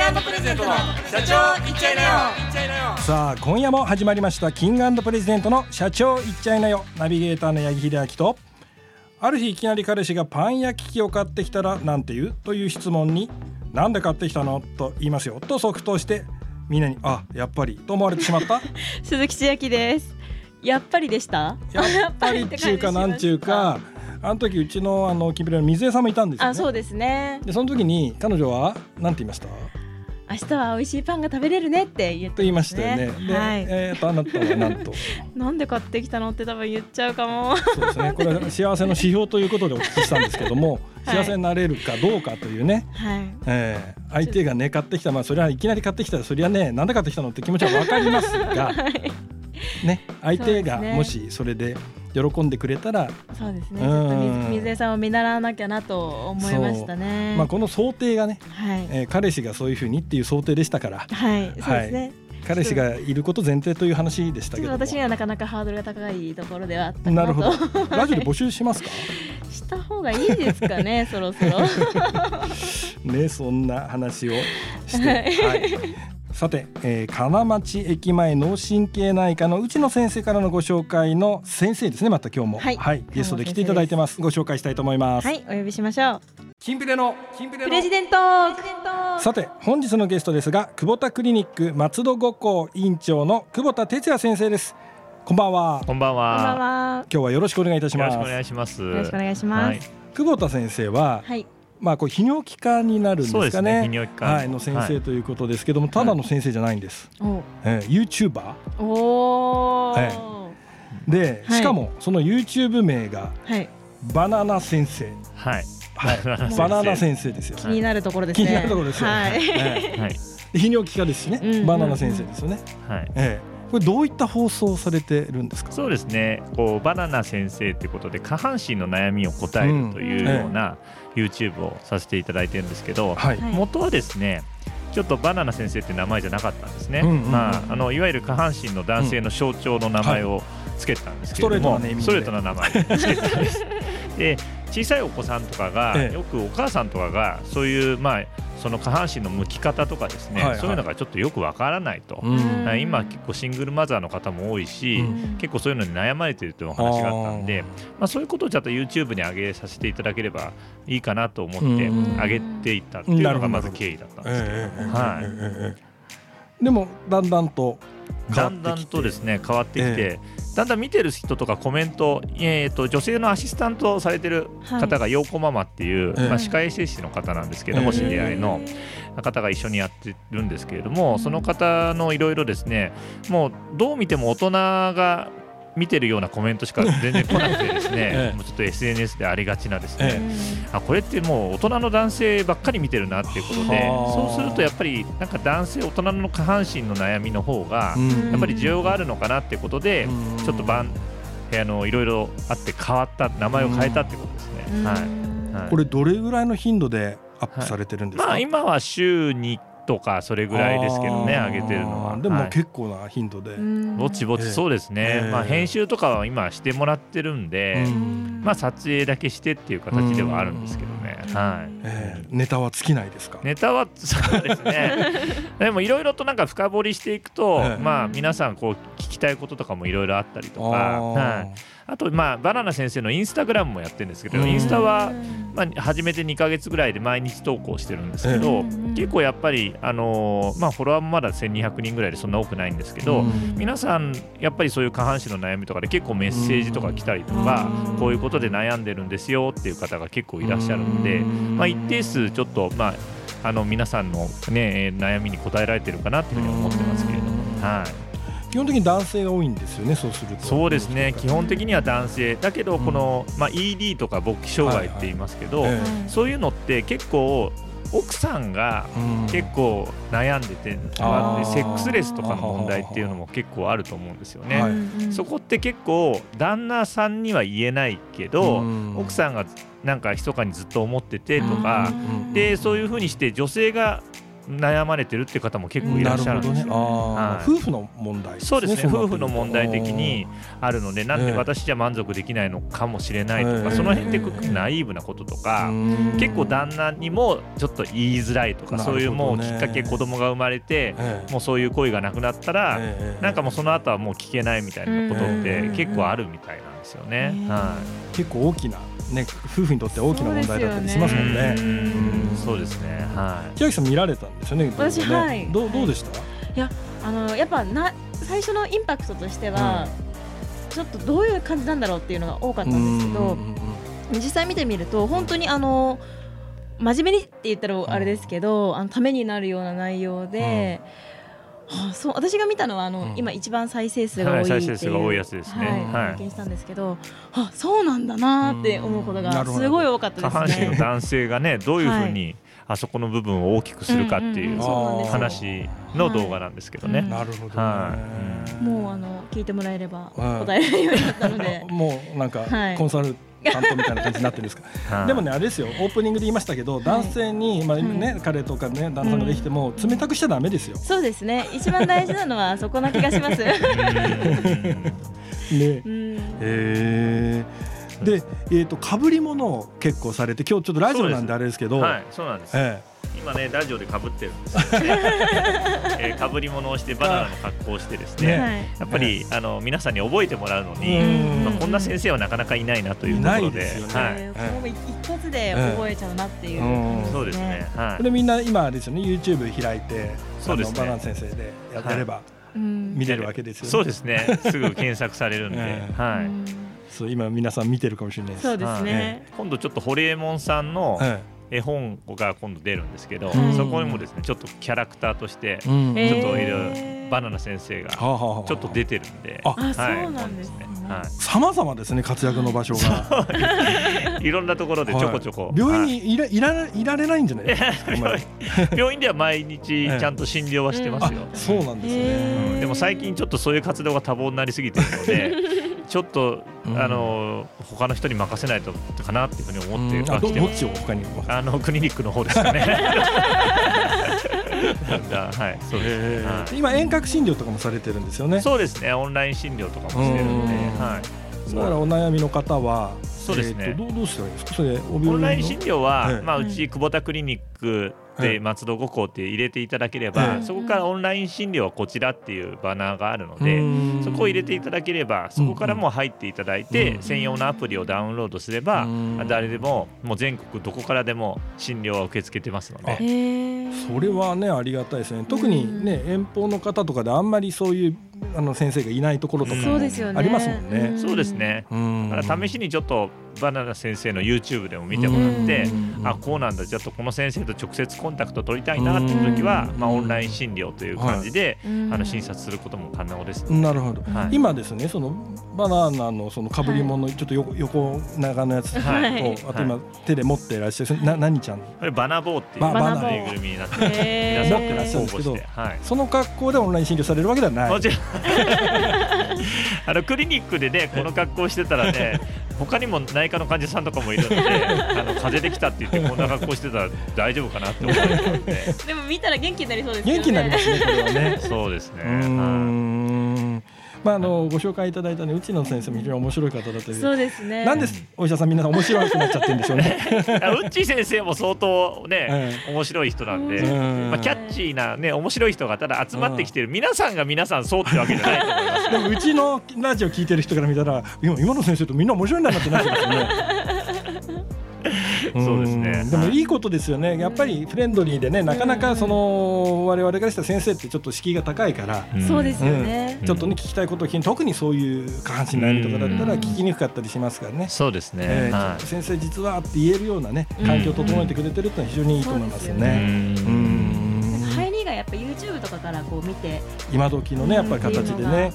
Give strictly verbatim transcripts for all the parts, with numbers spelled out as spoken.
グプレゼントの社長言っちゃいなよ。 さあ今夜も始まりましたキング&プレゼントの社長言っちゃいなよ。ナビゲーターの八木秀明と、ある日いきなり彼氏がパン焼き器を買ってきたらなんて言うという質問に、なんで買ってきたのと言いますよと即答して、みんなにあやっぱりと思われてしまった鈴木千秋です。やっぱりでした。 やっぱりっていうかなんちゅうか、あの時うちのあのキンプレの水江さんもいたんですよね。 あ、そうですね。 でその時に彼女はなんて言いました？ 明日は美味しいパンが食べれるねって言ってましたね。 と言いましたよね。で、 はい、 えー、とあなたはなんとなんで買ってきたのって多分言っちゃうかも。 そうですね、これは幸せの指標ということでお聞きしたんですけども、はい、幸せになれるかどうかというね、はい、えー、相手がね買ってきた、まあそれはいきなり買ってきたらそれはねなんで買ってきたのって気持ちは分かりますが、はいね、相手がもしそれで喜んでくれたら、 そうですね、ちょっと水江さんを見習わなきゃなと思いましたね。 まあ、この想定がね、はい、えー、彼氏がそういうふうにっていう想定でしたから、 はい、そうですね、はい、 彼氏がいること前提という話でしたけども、 私にはなかなかハードルが高いところではあったかなと。 なるほど。ラジオで募集しますか？ した方がいいですかねそろそろね、そんな話をして、はいはい、さて、えー、金町駅前脳神経内科の内野先生からのご紹介の先生ですね。また今日も、はいはい、ゲストで来ていただいてます。ご紹介したいと思います。 はい、お呼びしましょう。 キンプレのプレジデントーク。 さて本日のゲストですが、久保田クリニック松戸五校院長の久保田哲也先生です。こんばんは。 こんばんは。 こんばんは。 今日はよろしくお願いいたします。 よろしくお願いします。 よろしくお願いします、はい、 久保田先生は、はい、まあ、これ泌尿器科になるんですかね。 そうですね、泌尿器科、 はい、の先生ということですけども、はい、ただの先生じゃないんです、はい、えー、YouTuber、 おー、 はい、で、しかもその YouTube 名が、はい、バナナ先生、はいはい、バナナ先生ですよ。 気になるところですね。 気になるところですよ、はい、はい、泌尿器科ですしね、うんうんうん、バナナ先生ですよね、はい、えーこれどういった放送されてるんですか？ そうですね、こうバナナ先生ということで下半身の悩みを答えるというような YouTube をさせていただいてるんですけど、はい、元はですねちょっとバナナ先生って名前じゃなかったんですね、うんうんうん、まあ、あのいわゆる下半身の男性の象徴の名前をつけたんですけれども、うん、はい、ストレートな名前をつけたんですで小さいお子さんとかが、ええ、よくお母さんとかがそういう、まあ、その下半身の向き方とかですね、はいはい、そういうのがちょっとよくわからないと、今結構シングルマザーの方も多いし、うん、結構そういうのに悩まれているというお話があったんで、まあ、そういうことをちょっと YouTube に上げさせていただければいいかなと思って上げていったっていうのがまず経緯だったんですけど、はい、 でもだんだんとだんだんとですね変わってきて、えー、だんだん見てる人とかコメント、えー、と女性のアシスタントをされてる方が陽子ママっていう、はい、まあ、歯科衛生士の方なんですけども、えー、知り合いの方が一緒にやってるんですけれども、その方のいろいろですね、もうどう見ても大人が見てるようなコメントしか全然来なくてですね、ええ、もうちょっと エスエヌエス でありがちなですね、ええ、あこれってもう大人の男性ばっかり見てるなっていうことで、そうするとやっぱりなんか男性大人の下半身の悩みの方がやっぱり需要があるのかなっていうことで、ちょっと番部屋のいろいろあって変わった名前を変えたってことですね、はいはい、 これどれぐらいの頻度でアップされてるんですか？ はい、まあ、今は週にとかそれぐらいですけどね、上げてるのは。 でも結構な頻度で、はい、 ぼちぼちそうですね、えーまあ、編集とかは今してもらってるんで、んまあ、撮影だけしてっていう形ではあるんですけどね、はい、 えー、ネタは尽きないですか？ ネタはそうですねでもいろいろとなんか深掘りしていくと、えーまあ、皆さんこう聞きたいこととかもいろいろあったりとか、はい、あと、まあ、バナナ先生のインスタグラムもやってるんですけど、インスタは、まあ、始めてにかげつぐらいで毎日投稿してるんですけど、結構やっぱり、あのーまあ、フォロワーもまだせんにひゃくにんぐらいでそんな多くないんですけど、皆さんやっぱりそういう下半身の悩みとかで結構メッセージとか来たりとか、こういうことで悩んでるんですよっていう方が結構いらっしゃるので、まあ、一定数ちょっと、まあ、あの皆さんの、ね、悩みに応えられてるかなというふうに思ってますけれども、はい、 基本的に男性が多いんですよね。そうするとそうですね、基本的には男性だけど、この、うん、まあ、イーディー とか勃起障害って言いますけど、はいはい、そういうのって結構奥さんが結構悩んでて、うん、セックスレスとかの問題っていうのも結構あると思うんですよね、はい、そこって結構旦那さんには言えないけど、うん、奥さんがなんか密かにずっと思っててとか、うん、でそういう風にして女性が悩まれてるって方も結構いらっしゃるんですよ、ね。 はい、夫婦の問題ですね。 そうですね、夫婦の問題的にあるので、なんで私じゃ満足できないのかもしれないとか、えー、その辺ってナイーブなこととか、えー、結構旦那にもちょっと言いづらいとか、そういうもうきっかけ、子供が生まれて、えー、もうそういう恋がなくなったら、えー、なんかもうその後はもう聞けないみたいなことって結構あるみたいなんですよね。えーはい、 結構大きなね、夫婦にとって大きな問題だったりしますもんね。 そうですね。はい。 千秋さん見られたんですよね。 私、 ね、 はい。 どうどうでした？いや、あのやっぱな最初のインパクトとしては、うん、ちょっとどういう感じなんだろうっていうのが多かったんですけど、実際見てみると本当にあの真面目にって言ったらあれですけど、うん、あのためになるような内容で。うんはあ、そう私が見たのはあの、うん、今一番再生数が多いっていう、はい、再生数が多いやつですね。はい、拝見したんですけど、あ、そうなんだなって思うことがすごい多かったですね。 下半身の男性がね、どういうふうにあそこの部分を大きくするかっていう話の動画なんですけどね。 なるほど、 はい、もうあの聞いてもらえれば答えられるようになったので、 もうなんかコンサル担当みたいな感じになってるんですか。でもね、あれですよ、オープニングで言いましたけど、男性に、まあね、うん、彼とかね、旦那さんができても冷たくしちゃダメですよ。 そうですね、一番大事なのはそこな気がします。ね、 うん、えー、で、えーと、かぶり物を結構されて、今日ちょっとラジオなんであれですけど、 はい、そうなんです、えー今ねラジオで被ってるんですよ、えー、被り物をしてバナナの格好をしてですね、ね、やっぱり、あの皆さんに覚えてもらうのに、まあ、こんな先生はなかなかいないなというところで、 一発で覚えちゃうなっていう感じですね。 そうですね、はい、 これみんな今ですよね、 YouTube 開いて、そうですね、バナナ先生でやってれば、はい、見れるわけですよね。 そうですね、すぐ検索されるんで、はい、 そう今皆さん見てるかもしれないです。 そうですね、 今度ちょっとホリエモンさんの、はい、絵本が今度出るんですけど、うん、そこにもですねちょっとキャラクターとしてちょっといるバナナ先生がちょっと出てるんで、 あ、そうなんですね。 様々ですね、活躍の場所がいろんなところでちょこちょこ、 はい、病院にいら、いら、いられないんじゃないですか。 病院では毎日ちゃんと診療はしてますよ、 ええ、そうなんですね、 うん、でも最近ちょっとそういう活動が多忙になりすぎてるのでちょっと、うん、あの他の人に任せないとかなっていうふうに思ってはきてます。 どっちを他にあのクリニックの方ですかね。はい、そうです、 はい、今遠隔診療とかもされてるんですよね。 そうですね、オンライン診療とかもしてるんで、はい、 だからお悩みの方はそうですね、 えー、どうどうしたらいいですか。それオンライン診療は、はい、まあ、うち久保田クリニックで松戸五校って入れていただければ、はい、そこからオンライン診療はこちらっていうバナーがあるので、そこを入れていただければそこからもう入っていただいて、うん、専用のアプリをダウンロードすれば、うん、誰でももう全国どこからでも診療は受け付けてますので、 それはねありがたいですね。特にね遠方の方とかであんまりそういうあの先生がいないところとかもありますもんね。 そうですね、だから試しにちょっとバナナ先生の YouTube でも見てもらって、あ、こうなんだ、ちょっとこの先生と直接コンタクト取りたいなっていう時は、まあ、オンライン診療という感じで、はい、あの診察することも可能です、ね、 なるほど、はい、今ですねそのバナナのその被り物、はい、ちょっと 横, 横長のやつと、はい、あと今、はい、手で持っていらっしゃるな何ちゃん、 これバナボーっていうバナぬいぐるみになって皆さん持ってらっしゃるんですけど、はい、その格好でオンライン診療されるわけではない。 もちろんあのクリニックでねこの格好してたらね他にも内科の患者さんとかもいるのであの風邪できたって言ってこんな格好してたら大丈夫かなって思ってるのででも見たら元気になりそうですよね。 元気になりますねこれはね。 そうですね。 まあ、あのご紹介いただいた、ね、内野先生も非常に面白い方だという。 そうですね。 なんでお医者さんみんな面白くなっちゃってるんでしょうね。 うっちー先生も相当ね、うん、面白い人なんで、まあ、キャッチーな、ね、面白い人がただ集まってきてる、皆さんが皆さんそうってわけじゃないと思います。 でもうちのラジオ聞いてる人から見たら今, 今の先生とみんな面白いんだなってなってますよね。 そうですね。 でもいいことですよね。やっぱりフレンドリーでね、なかなかその我々からしたら先生ってちょっと敷居が高いから、 そうですよね、 うん、ちょっとね聞きたいことを聞き、特にそういう下半身の悩みとかだったら聞きにくかったりしますからね。 そうですね、 えー、ちょっと先生実はって言えるようなね環境を整えてくれてるってのは非常にいいと思いますよね。 入りがやっぱ YouTube とかからこう見て今時のねやっぱり形でね、はい、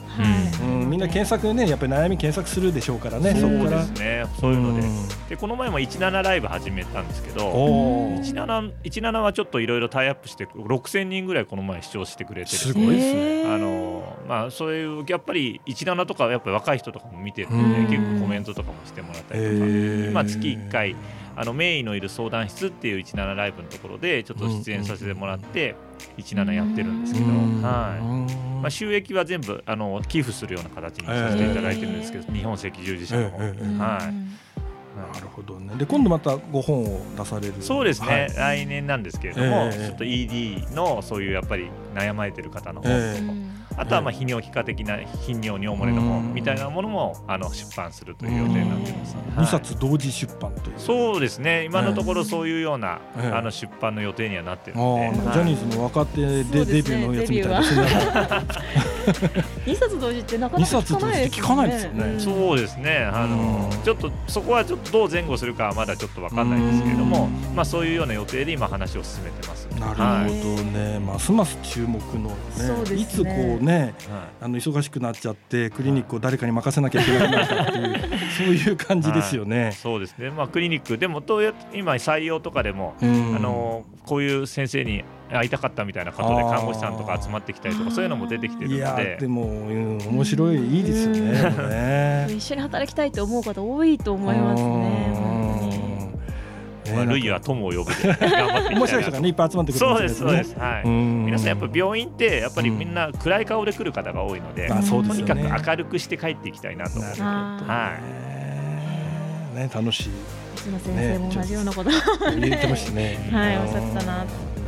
うん、みんな検索でねやっぱり悩み検索するでしょうからね。 そうですね、そういうので、でこの前もじゅうななライブ始めたんですけど、じゅうなな、じゅうななはちょっといろいろタイアップしてろくせんにんぐらいこの前視聴してくれてる。 すごいですね。 あのまあそういうやっぱりじゅうななとかやっぱり若い人とかも見てるので結構コメントとかもしてもらったりとか、今月いっかいあの名医のいる相談室っていうじゅうななライブのところでちょっと出演させてもらってじゅうななやってるんですけど、はい、まあ、収益は全部あの寄付するような形にさせていただいてるんですけど、えー、日本赤十字社の方、えー、はい。 なるほどね。で今度またご本を出される。 そうですね、はい、来年なんですけれども、 えー、 ちょっと イーディー のそういうやっぱり悩まれてる方の本、えー、あとはまあ泌尿器科的な頻尿尿漏れの本みたいなものもあの出版するという予定になっています、ね、はい、 にさつ同時出版という。 そうですね、今のところそういうような、えー、あの出版の予定にはなっているので、 えー、ジャニーズの若手でデビューのやつみたいな。 にさつ同時ってなかなか聞かないですよね。 聞かないですよね。 そうですね、あのちょっとそこはちょっとどう前後するかはまだちょっと分かんないんですけれども、まあ、そういうような予定で今話を進めてます。 なるほどね、はい、ますます注目の、ね、いつこうね、はい、あの忙しくなっちゃってクリニックを誰かに任せなきゃいけなくなったっていう、はい、そういう感じですよね、 はい、そうですね、まあ、クリニックでもどうやって今採用とかでも、あのこういう先生に会いたかったみたいなことで看護師さんとか集まってきたりとかそういうのも出てきてるので、いやでも、うん、面白い、いいですよ ね, ね一緒に働きたいと思う方多いと思いますね。 まあ、ルイは友を呼ぶで頑張っていきたいなと。 面白い人が、ね、いっぱい集まってくるんですね。 そうですそうです、はい、皆さんやっぱ病院ってやっぱりみんな暗い顔で来る方が多いので、 うん、 とにかく明るくして帰っていきたいなと思って、 はいね、楽しい。 石野先生も同じようなこと言ってましたね。 はい、おっしゃってたなと。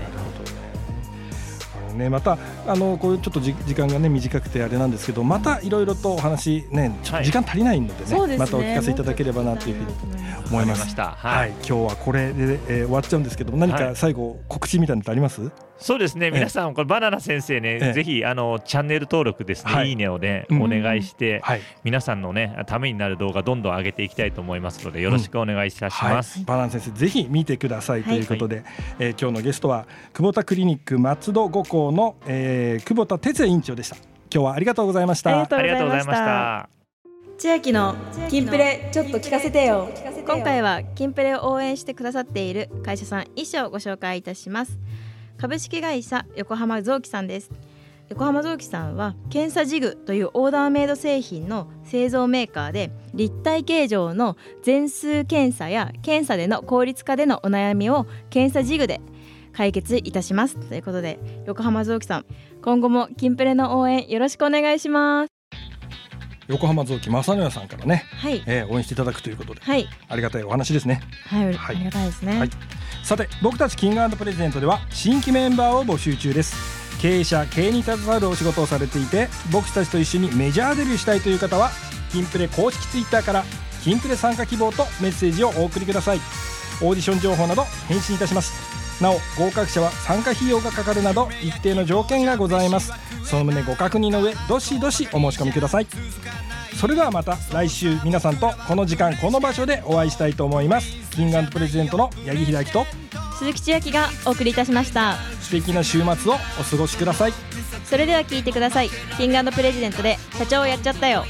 ね、またあのこういうちょっと時間が、ね、短くてあれなんですけど、またいろいろとお話、ね、ちょっと時間足りないので ね,、はい、ねまたお聞かせいただければなというふうに思います。 はいはい、今日はこれで、えー、終わっちゃうんですけど、何か最後告知みたいなのってあります？ そうですね、皆さんこれバナナ先生ね、ええ、ぜひあのチャンネル登録ですね、はい、いいねをねお願いして、うんはい、皆さんのねためになる動画どんどん上げていきたいと思いますのでよろしくお願いいたします、 うんはい、バナナ先生ぜひ見てくださいということで、はいえー、今日のゲストは久保田クリニック松戸五校の、えー、久保田哲也院長でした。今日はありがとうございました。 ありがとうございました。千秋のキンプレちょっと聞かせてよ。今回はキンプレを応援してくださっている会社さん一社をご紹介いたします。株式会社横浜臓器さんです。横浜臓器さんは検査ジグというオーダーメイド製品の製造メーカーで、立体形状の全数検査や検査での効率化でのお悩みを検査ジグで解決いたしますということで、横浜臓器さん今後もキンプレの応援よろしくお願いします。 横浜臓器正野屋さんからね、 はいえー、応援していただくということで、 はい、 ありがたいお話ですね。 はい、はい、ありがたいですね、はい、 さて僕たちキング&プレゼントでは新規メンバーを募集中です。経営者経営に携わるお仕事をされていて、僕たちと一緒にメジャーデビューしたいという方はキンプレ公式ツイッターからキンプレ参加希望とメッセージをお送りください。オーディション情報など返信いたします。なお合格者は参加費用がかかるなど一定の条件がございます。その旨ご確認の上どしどしお申し込みください。それではまた来週皆さんとこの時間この場所でお会いしたいと思います。キング&プレゼントの八木秀明と鈴木千秋がお送りいたしました。 素敵な週末をお過ごしください。 それでは聞いてください。キング&プレゼントで社長をやっちゃったよ。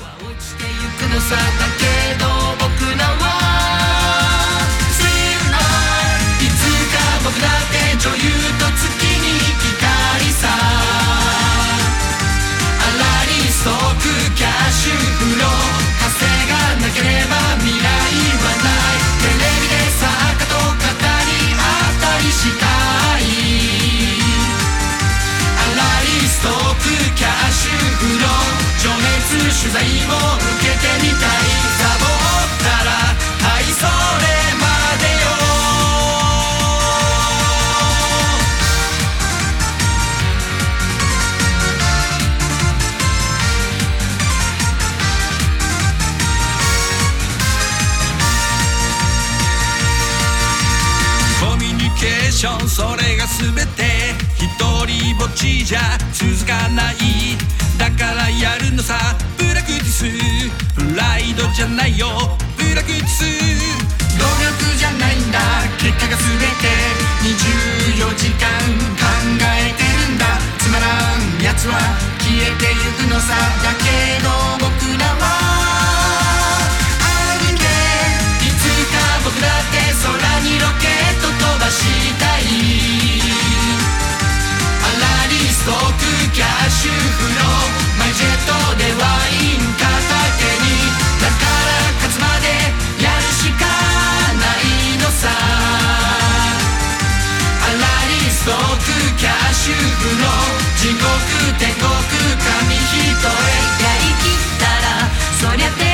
僕だって女優と月に光さ、アラリストークキャッシュフロー、稼がなければ未来はない。テレビで作家と語り合ったりしたい。アラリストークキャッシュフロー、情熱取材も受けてみたい。サボったらはいそれまでよ。それが全て一人ぼっちじゃ続かない。だからやるのさプラクティス、プライドじゃないよプラクティス。努力じゃないんだ結果が全て、にじゅうよじかん考えてるんだ。つまらんやつは消えてゆくのさ。だけど僕らはあるね、いつか僕だって空にロケット飛ばしたい。アラリストークキャッシュフロー、マイジェットでワイン片手に。だから勝つまでやるしかない。 キャッシュフロー地獄天国紙一重やりきったらそりゃ